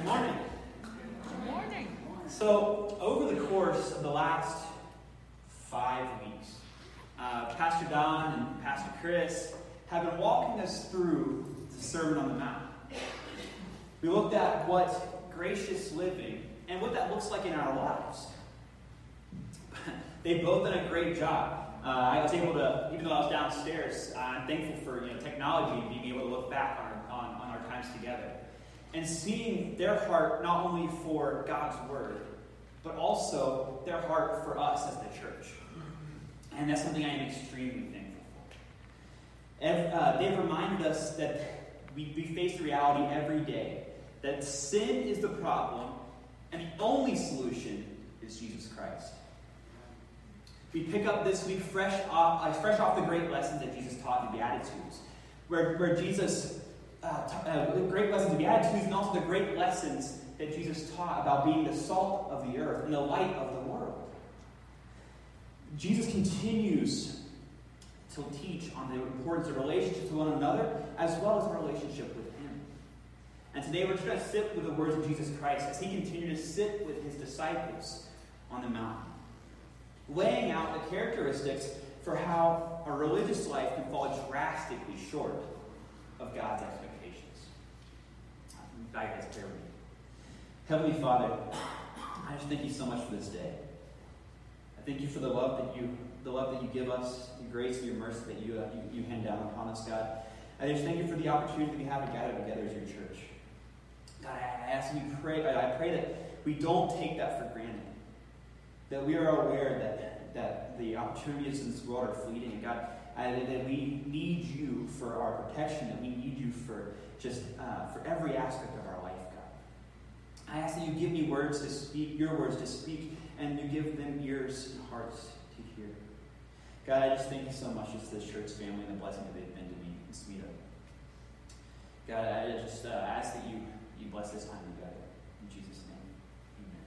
Good morning. Good morning. So, over the course of the last 5 weeks, Pastor Don and Pastor Chris have been walking us through the Sermon on the Mount. We looked at what gracious living and what that looks like in our lives. They've both done a great job. I was able to, even though I was downstairs, I'm thankful for technology and being able to look back on our times together. And seeing their heart not only for God's Word, but also their heart for us as the church. And that's something I am extremely thankful for. They've reminded us that we face the reality every day that sin is the problem, and the only solution is Jesus Christ. We pick up this week fresh off the great lessons that Jesus taught in the Beatitudes, where Jesus great lessons of Beatitudes, and also the great lessons that Jesus taught about being the salt of the earth and the light of the world. Jesus continues to teach on the importance of relationships with one another, as well as a relationship with Him. And today we're going to sit with the words of Jesus Christ as He continued to sit with His disciples on the mountain, laying out the characteristics for how a religious life can fall drastically short of God's expectations. I guys bear with me. Heavenly Father, I just thank you so much for this day. I thank you for the love that you give us, the grace and your mercy that you hand down upon us, God. I just thank you for the opportunity that we have to gather together as your church. God, I ask you, I pray that we don't take that for granted. That we are aware that the opportunities in this world are fleeting, and God, that we need you for our protection, that we need you for for every aspect of our life, God. I ask that you give me words to speak, your words to speak, and you give them ears and hearts to hear. God, I just thank you so much for this church family and the blessing that they've been to me and Smita. God, I just ask that you bless this time together. In Jesus' name, amen.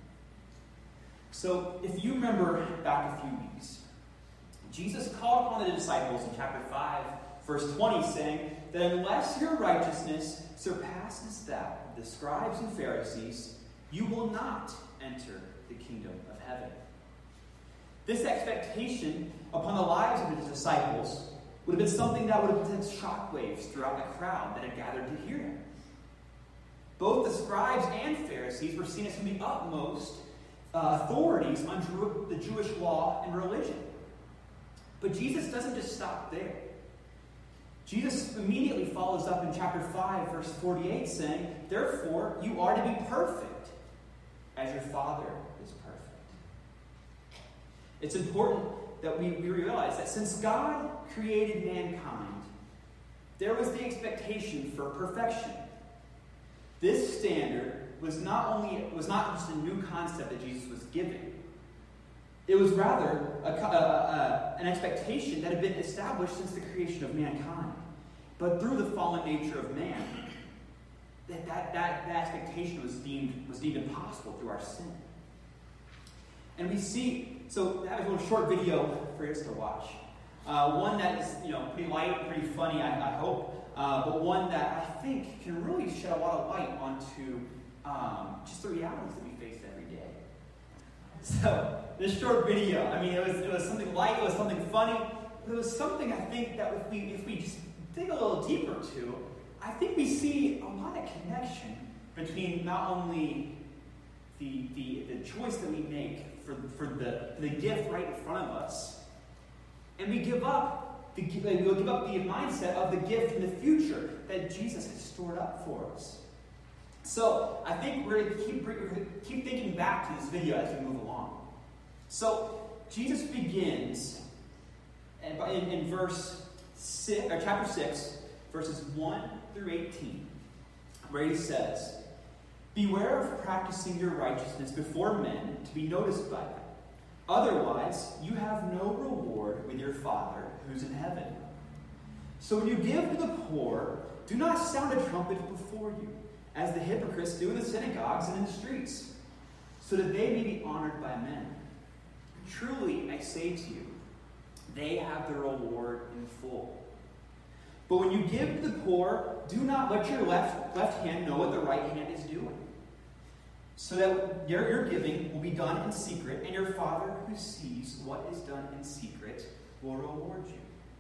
So, if you remember back a few weeks, Jesus called upon the disciples in chapter 5, verse 20, saying that unless your righteousness surpasses that of the scribes and Pharisees, you will not enter the kingdom of heaven. This expectation upon the lives of his disciples would have been something that would have sent shockwaves throughout the crowd that had gathered to hear him. Both the scribes and Pharisees were seen as the utmost authorities on the Jewish law and religion. But Jesus doesn't just stop there. Jesus immediately follows up in chapter 5, verse 48, saying, therefore, you are to be perfect, as your Father is perfect. It's important that we realize that since God created mankind, there was the expectation for perfection. This standard was not just a new concept that Jesus was giving. It was rather an expectation that had been established since the creation of mankind. But through the fallen nature of man, that expectation was deemed impossible through our sin. And we see, so that was a little short video for us to watch. One that is pretty light, pretty funny, I hope, but one that I think can really shed a lot of light onto just the realities that we face every day. So, this short video, it was something light, it was something funny, but it was something I think that if we just dig a little deeper to, I think we see a lot of connection between not only the choice that we make for the gift right in front of us, and we give up the mindset of the gift in the future that Jesus has stored up for us. So I think we're going to keep thinking back to this video as we move along. So Jesus begins in chapter 6, verses 1 through 18, where he says, beware of practicing your righteousness before men to be noticed by them. Otherwise, you have no reward with your Father who's in heaven. So when you give to the poor, do not sound a trumpet before you, as the hypocrites do in the synagogues and in the streets, so that they may be honored by men. Truly, I say to you, they have their reward in full. But when you give to the poor, do not let your left hand know what the right hand is doing, so that your giving will be done in secret, and your Father who sees what is done in secret will reward you.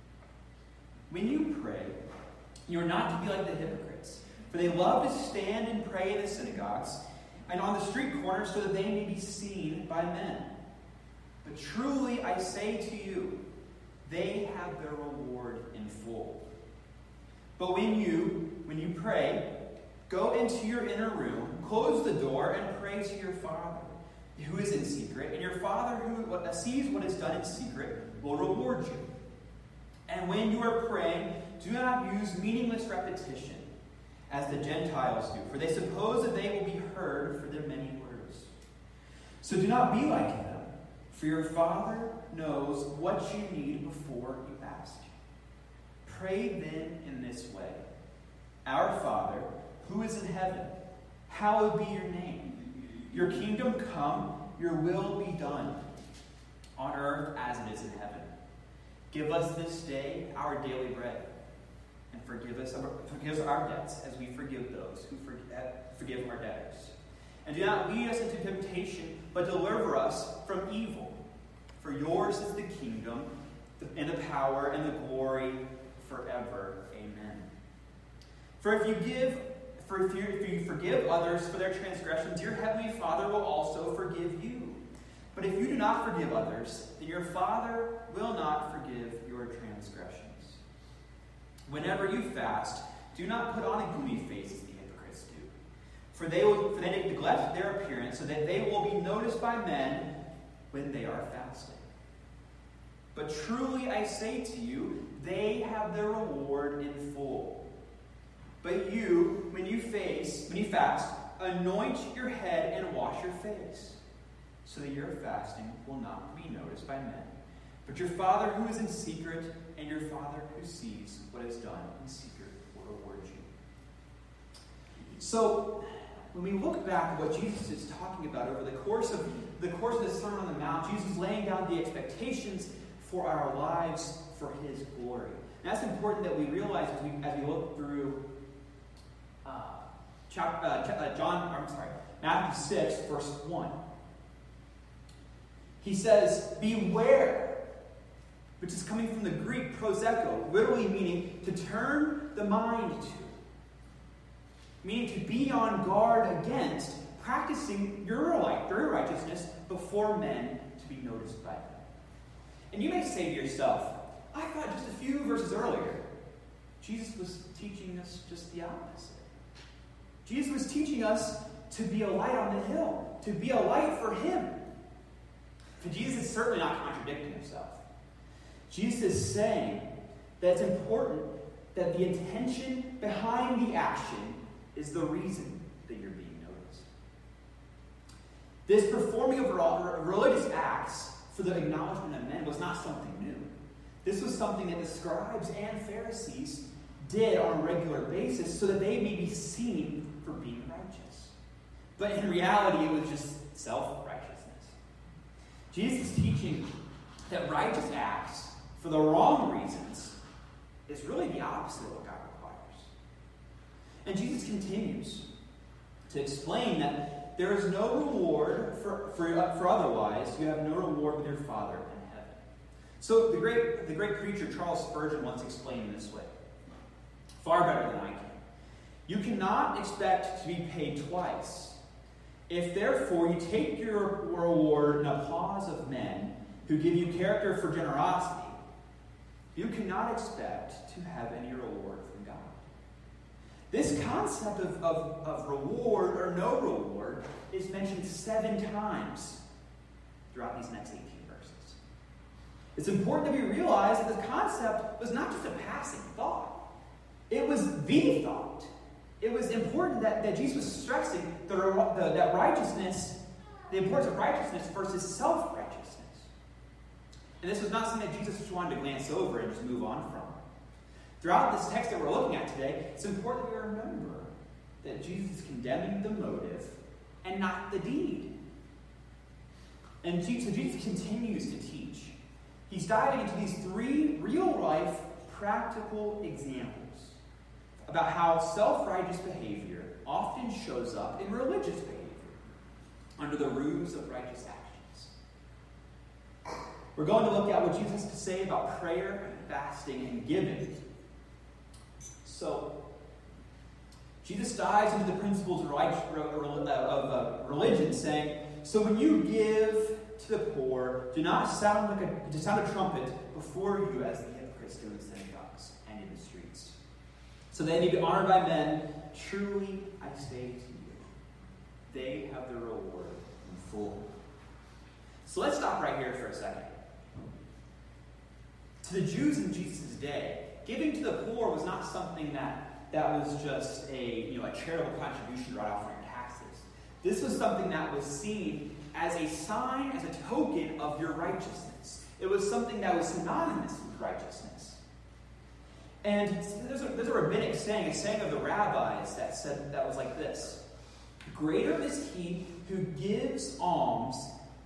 When you pray, you are not to be like the hypocrites, for they love to stand and pray in the synagogues and on the street corners so that they may be seen by men. But truly I say to you, they have their reward in full. But when you pray, go into your inner room, close the door, and pray to your Father, who is in secret, and your Father who sees what is done in secret will reward you. And when you are praying, do not use meaningless repetition, as the Gentiles do, for they suppose that they will be heard for their many words. So do not be like them, for your Father knows what you need before you ask. Pray then in this way: Our Father, who is in heaven, hallowed be your name. Your kingdom come, your will be done, on earth as it is in heaven. Give us this day our daily bread, and forgive us our debts as we forgive those who forgive our debtors. And do not lead us into temptation, but deliver us from evil. For yours is the kingdom, and the power, and the glory forever. Amen. For if you forgive others for their transgressions, your heavenly Father will also forgive you. But if you do not forgive others, then your Father will not forgive your transgressions. Whenever you fast, do not put on a gloomy face as the hypocrites do, for they neglect their appearance, so that they will be noticed by men when they are fasting. But truly I say to you, they have their reward in full. But you, when you fast, anoint your head and wash your face, so that your fasting will not be noticed by men. But your Father who is in secret, and your Father who sees what is done in secret will reward you. So, when we look back at what Jesus is talking about over the course of the Sermon on the Mount, Jesus is laying down the expectations for our lives for his glory. And that's important that we realize as we look through Matthew 6, verse 1. He says, beware, which is coming from the Greek proseko, literally meaning to turn the mind to, meaning to be on guard against practicing your righteousness before men to be noticed by them. And you may say to yourself, I thought just a few verses earlier, Jesus was teaching us just the opposite. Jesus was teaching us to be a light on the hill, to be a light for him. But Jesus is certainly not contradicting himself. Jesus is saying that it's important that the intention behind the action is the reason that you're being noticed. This performing of religious acts for the acknowledgement of men was not something new. This was something that the scribes and Pharisees did on a regular basis so that they may be seen for being righteous. But in reality, it was just self-righteousness. Jesus is teaching that righteous acts for the wrong reasons is really the opposite of what God requires. And Jesus continues to explain that there is no reward for otherwise. You have no reward with your Father in heaven. So the great preacher Charles Spurgeon once explained it this way, far better than I can. You cannot expect to be paid twice. If therefore you take your reward in applause of men who give you character for generosity, you cannot expect to have any reward from God. This concept of reward or no reward is mentioned 7 times throughout these next 18 verses. It's important that we realize that the concept was not just a passing thought. It was the thought. It was important that Jesus was stressing that righteousness, the importance of righteousness versus self-righteousness. And this was not something that Jesus just wanted to glance over and just move on from. Throughout this text that we're looking at today, it's important that we remember that Jesus is condemning the motive and not the deed. And so Jesus continues to teach. He's diving into these 3 real-life, practical examples about how self-righteous behavior often shows up in religious behavior. under the ruse of righteous actions. We're going to look at what Jesus has to say about prayer, fasting, and giving. So, Jesus dives into the principles of religion, saying, so when you give to the poor, do not sound a trumpet before you as the hypocrites do in synagogues and in the streets, so they may be honored by men. Truly, I say to you, they have their reward in full. So let's stop right here for a second. To the Jews in Jesus' day, giving to the poor was not something that was just a charitable contribution to write off on your taxes. This was something that was seen as a sign, as a token of your righteousness. It was something that was synonymous with righteousness. And there's a rabbinic saying, a saying of the rabbis that was like this: greater is he who gives alms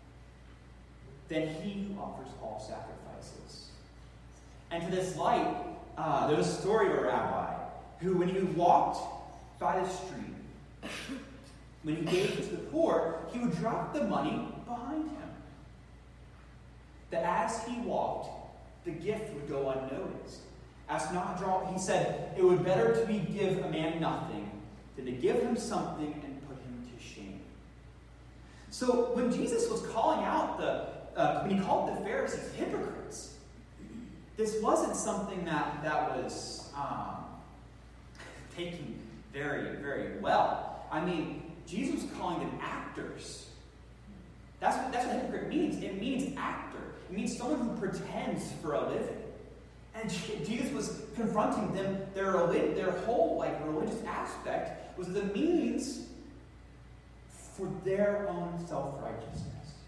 than he who offers all sacrifices. And to this light, there's a story of a rabbi who, when he walked by the street, when he gave to the poor, he would drop the money behind him. That as he walked, the gift would go unnoticed. He said, it would better to give a man nothing than to give him something and put him to shame. So when Jesus was calling out when he called the Pharisees hypocrites, this wasn't something that was taken very, very well. I mean, Jesus was calling them actors. That's what hypocrite means. It means actor. It means someone who pretends for a living. And Jesus was confronting them. Their whole religious aspect was the means for their own self-righteousness.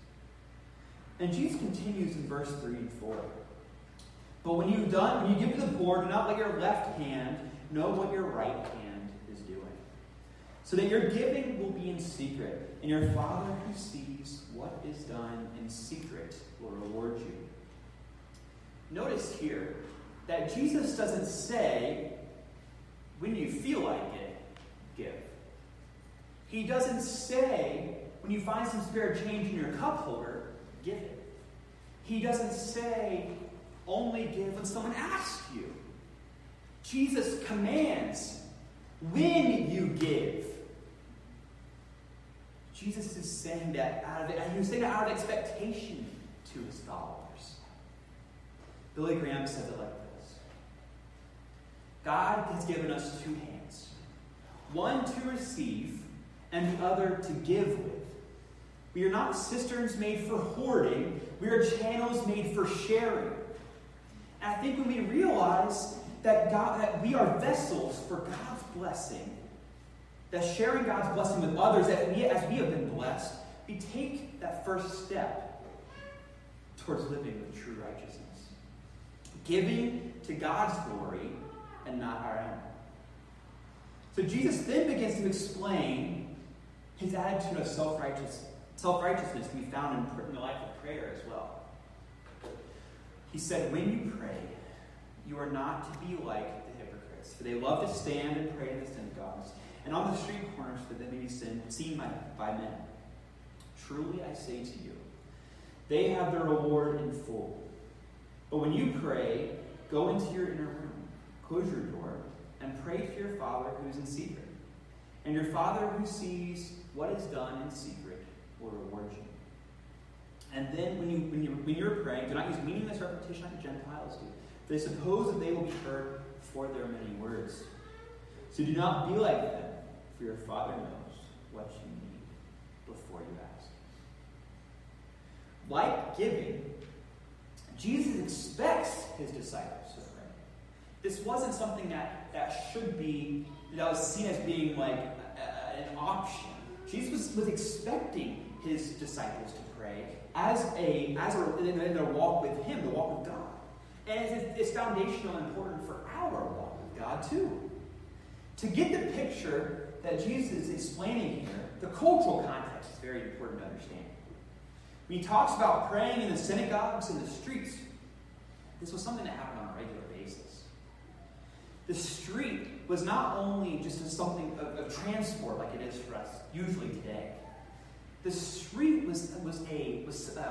And Jesus continues in verse 3 and 4. But when you give to the poor, do not let your left hand know what your right hand is doing, so that your giving will be in secret, and your Father who sees what is done in secret will reward you. Notice here that Jesus doesn't say, when you feel like it, give. He doesn't say, when you find some spare change in your cup holder, give it. He doesn't say, only give when someone asks you. Jesus commands, when you give. Jesus is saying that he was saying that out of expectation to his followers. Billy Graham says it like this: God has given us two hands, one to receive and the other to give with. We are not cisterns made for hoarding, we are channels made for sharing. And I think when we realize that we are vessels for God's blessing, that sharing God's blessing with others, as we have been blessed, we take that first step towards living with true righteousness. Giving to God's glory and not our own. So Jesus then begins to explain his attitude of self-righteousness can be found in the life of prayer as well. He said, when you pray, you are not to be like the hypocrites, for they love to stand and pray in the synagogues and on the street corners, that they may be seen by men. Truly I say to you, they have their reward in full. But when you pray, go into your inner room, close your door, and pray to your Father who is in secret. And your Father who sees what is done in secret will reward you. And then when you're praying, do not use meaningless repetition like the Gentiles do. They suppose that they will be heard for their many words. So do not be like them, for your Father knows what you need before you ask. Like giving, Jesus expects his disciples to pray. This wasn't something that was seen as being like an option. Jesus was expecting his disciples to pray in their walk with him, the walk with God. And it's foundational and important for our walk with God too. To get the picture that Jesus is explaining here, the cultural context is very important to understand. When he talks about praying in the synagogues and the streets, this was something that happened on a regular basis. The street was not only just something of transport like it is for us usually today. The street was a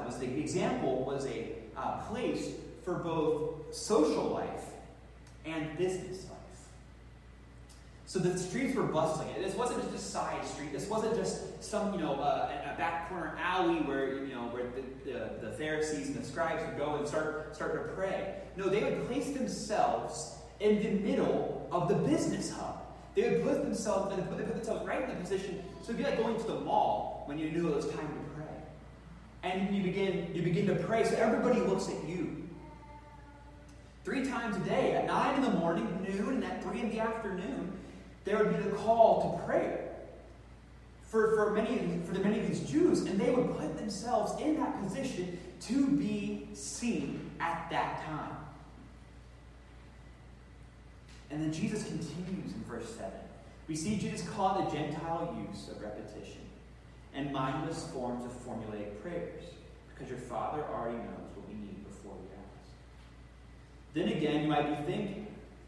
place for both social life and business life. So the streets were bustling. This wasn't just a side street. This wasn't just some, a back corner alley where the Pharisees and the scribes would go and start to pray. No, they would place themselves in the middle of the business hub. They would put themselves right in the position. So it'd be like going to the mall when you knew it was time to pray, and you begin to pray. So everybody looks at you. 3 times a day, at 9 in the morning, noon, and at 3 in the afternoon, there would be the call to prayer for many of these Jews, and they would put themselves in that position to be seen at that time. And then Jesus continues in verse 7. We see Jesus call the Gentile use of repetition and mindless forms of formulaic prayers, because your Father already knows what we need before we ask. Then again, you might be thinking,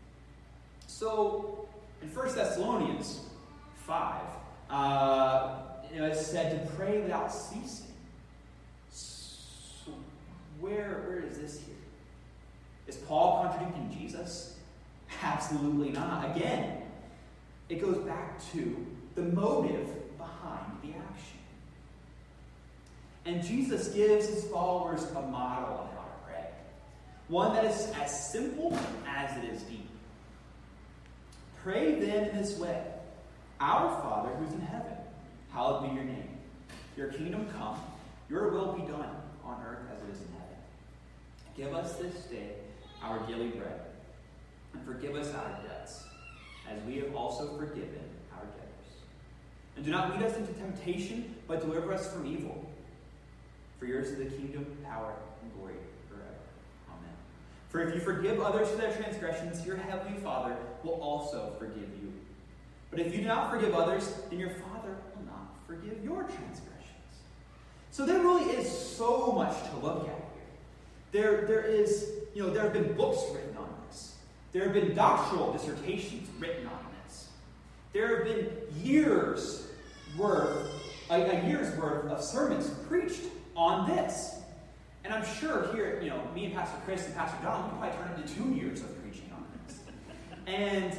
so in 1 Thessalonians 5, it's said to pray without ceasing. So where is this here? Is Paul contradicting Jesus? Absolutely not. Again, it goes back to the motive behind the action. And Jesus gives his followers a model of how to pray. One that is as simple as it is deep. Pray then in this way: Our Father who's in heaven, hallowed be your name. Your kingdom come, your will be done on earth as it is in heaven. Give us this day our daily bread, and forgive us our debts, as we have also forgiven our debtors. And do not lead us into temptation, but deliver us from evil. For yours is the kingdom, power, and glory forever. Amen. For if you forgive others for their transgressions, your heavenly Father will also forgive you. But if you do not forgive others, then your Father will not forgive your transgressions. So there really is so much to look at here. There have been books written on this. There have been doctoral dissertations written on this. There have been a year's worth of sermons preached on this. And I'm sure here, me and Pastor Chris and Pastor Don, we can probably turn into 2 years of preaching on this.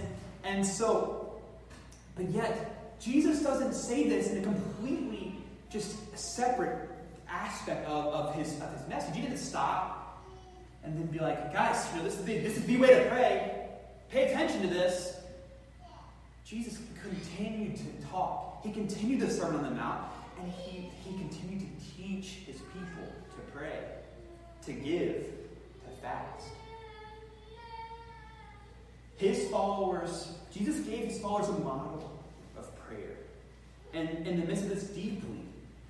But yet, Jesus doesn't say this in a completely just separate aspect of his message. He didn't stop and then be like, guys, this is the way to pray. Pay attention to this. Jesus continued to talk. He continued the Sermon on the Mount, and he continued to teach his people to pray, to give, to fast. Jesus gave his followers a model of prayer. And in the midst of this deeply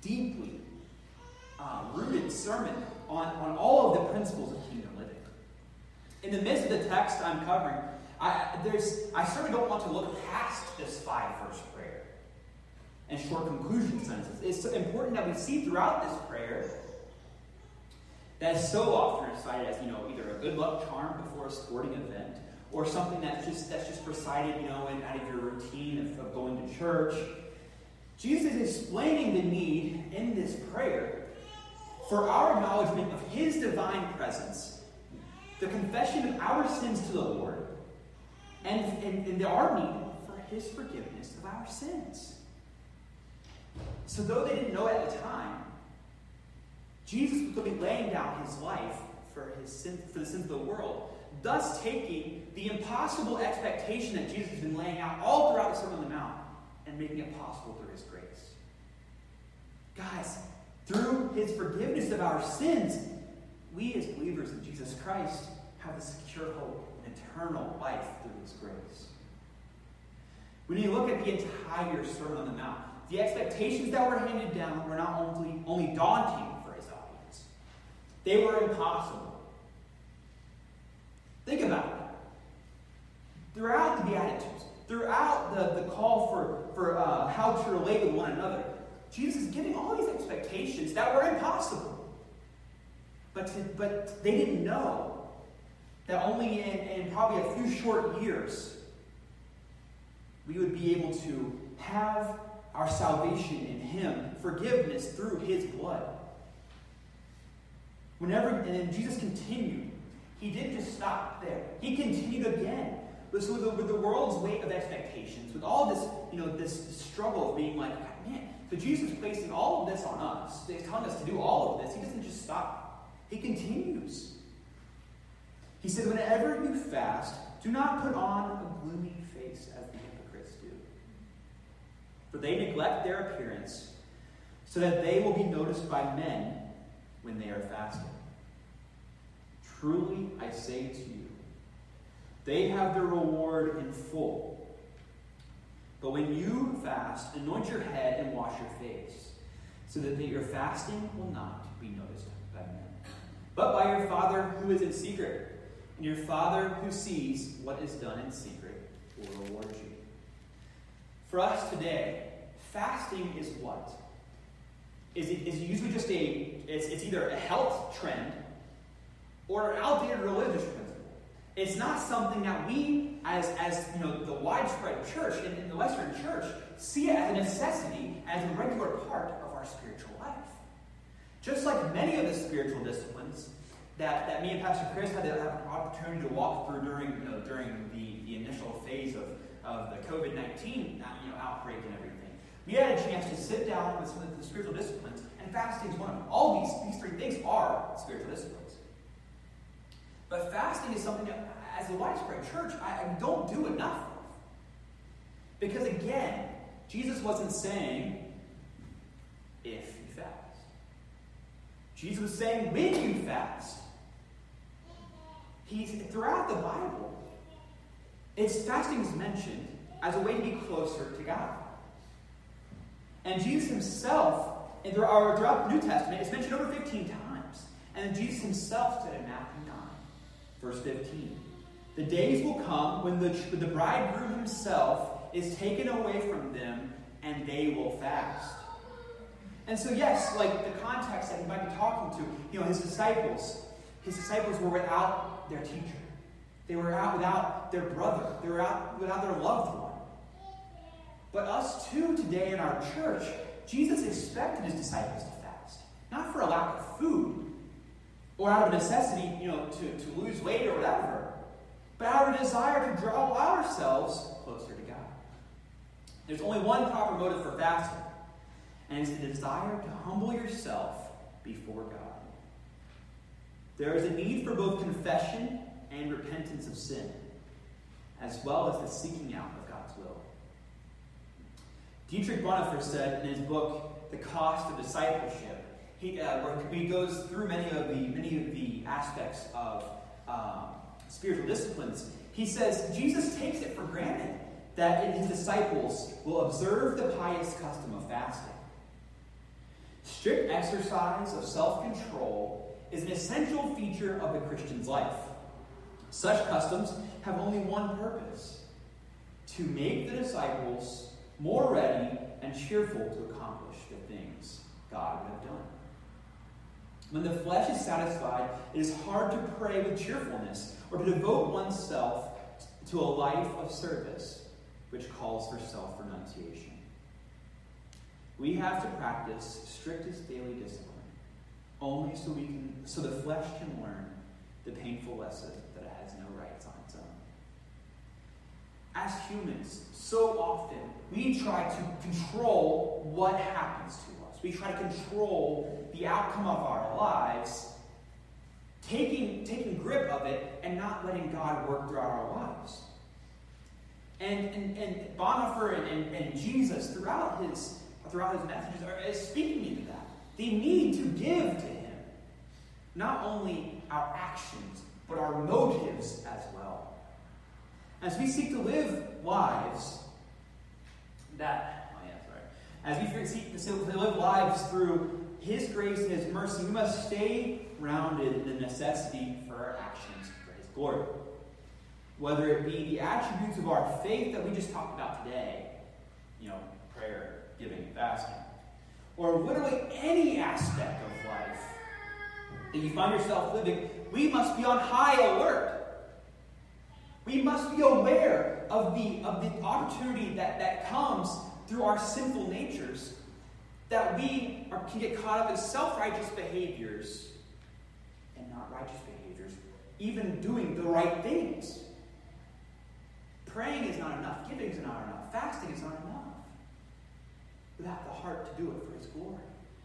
rooted sermon on all of the principles of kingdom living. In the midst of the text I'm covering, I certainly don't want to look past this 5-verse prayer and short conclusion sentences. It's important that we see throughout this prayer that is so often recited as, either a good luck charm before a sporting event, or something that's just recited, out of your routine of going to church. Jesus is explaining the need in this prayer for our acknowledgement of his divine presence, the confession of our sins to the Lord, and our need for his forgiveness of our sins. So though they didn't know it at the time, Jesus was going to be laying down his life for the sins of the world, thus taking the impossible expectation that Jesus has been laying out all throughout the Sermon on the Mount and making it possible through his grace. Guys, through his forgiveness of our sins, we as believers in Jesus Christ have a secure hope and eternal life through his grace. When you look at the entire Sermon on the Mount, the expectations that were handed down were not only daunting for his audience, they were impossible. Think about it. Throughout the Beatitudes, throughout the call for how to relate with one another, Jesus is giving all these expectations that were impossible. But they didn't know that only in probably a few short years we would be able to have our salvation in him, forgiveness through his blood. And then Jesus continued. He didn't just stop there. He continued again. With the world's weight of expectations, with all this, this struggle of being like, man, so Jesus is placing all of this on us. He's telling us to do all of this. He doesn't just stop. He continues. He said, whenever you fast, do not put on a gloomy face as the hypocrites do. For they neglect their appearance, so that they will be noticed by men when they are fasting. Truly, I say to you, they have their reward in full. But when you fast, anoint your head and wash your face, so that your fasting will not be noticed by men, but by your Father who is in secret. And your Father who sees what is done in secret will reward you. For us today, fasting is what? Is usually just it's either a health trend or an outdated religious principle. It's not something that we, as the widespread church in the Western church, see it as a necessity, as a regular part of our spiritual life. Just like many of the spiritual disciplines that me and Pastor Chris had an opportunity to walk through during the initial phase of the COVID-19 outbreak and everything. We had a chance to sit down with some of the spiritual disciplines, and fasting is one of them. All these three things are spiritual disciplines. But fasting is something that, as a widespread church, I don't do enough of. Because again, Jesus wasn't saying, if you fast. Jesus was saying, when you fast. Throughout the Bible, fasting is mentioned as a way to be closer to God. And Jesus himself, throughout the New Testament, it's mentioned over 15 times. And Jesus himself said in Matthew 9, verse 15, the days will come when the bridegroom himself is taken away from them, and they will fast. And so yes, like the context that he might be talking to, his disciples were without their teacher. They were out without their brother. They were out without their loved one. But us too today in our church, Jesus expected his disciples to fast. Not for a lack of food, or out of necessity, to lose weight or whatever, but out of a desire to draw ourselves closer to God. There's only one proper motive for fasting, and it's the desire to humble yourself before God. There is a need for both confession and repentance of sin, as well as the seeking out of God's will. Dietrich Bonhoeffer said in his book, The Cost of Discipleship, where he goes through many of the aspects of spiritual disciplines. He says Jesus takes it for granted that his disciples will observe the pious custom of fasting. Strict exercise of self-control is an essential feature of the Christian's life. Such customs have only one purpose: to make the disciples more ready and cheerful to accomplish the things God would have done. When the flesh is satisfied, it is hard to pray with cheerfulness or to devote oneself to a life of service, which calls for self-renunciation. We have to practice strictest daily discipline, only so the flesh can learn the painful lesson that it has no rights on its own. As humans, so often we try to control what happens to us. We try to control the outcome of our lives, taking grip of it and not letting God work throughout our lives. And Bonhoeffer and Jesus throughout his messages is speaking into that. The need to give to him not only our actions, but our motives as well. As we seek to live lives live lives through his grace and his mercy, we must stay grounded in the necessity for our actions for his glory. Whether it be the attributes of our faith that we just talked about today, prayer, giving, fasting, or literally any aspect of life that you find yourself living, we must be on high alert. We must be aware of the opportunity that comes through our sinful natures that we can get caught up in self-righteous behaviors and not righteous behaviors, even doing the right things. Praying is not enough. Giving is not enough. Fasting is not enough. Without the heart to do it for His glory.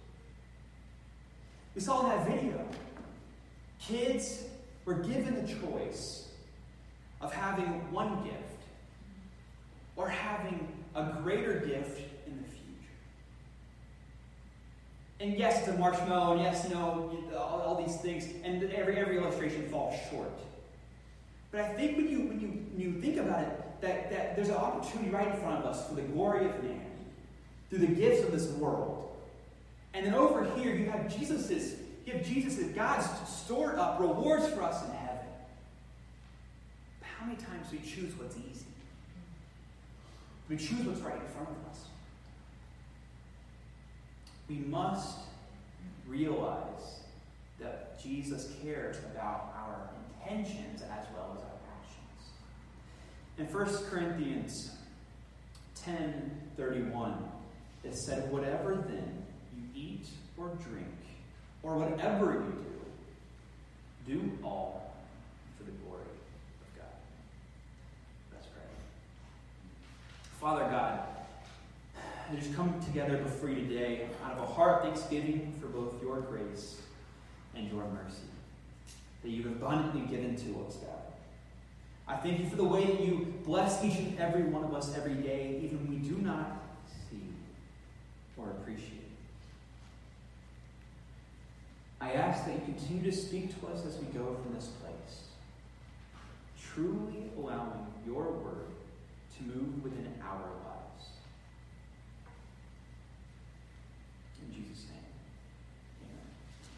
We saw in that video, kids were given the choice of having one gift or having a greater gift in the future. And yes, it's a marshmallow, and yes, no, all these things, and every illustration falls short. But I think when you think about it, that there's an opportunity right in front of us for the glory of man, through the gifts of this world. And then over here, you have Jesus's, God's stored up rewards for us in heaven. But how many times do we choose what's easy? Do we choose what's right in front of us? We must realize that Jesus cares about our intentions as well as our actions. In 1 Corinthians 10:31, it said, "Whatever then you eat or drink, or whatever you do all for the glory of God." Let's pray. Father God, I just come together before you today out of a heart of thanksgiving for both your grace and your mercy that you've abundantly given to us, God. I thank you for the way that you bless each and every one of us every day, even when we do not see or appreciate. I ask that you continue to speak to us as we go from this place, truly allowing your word to move within our lives.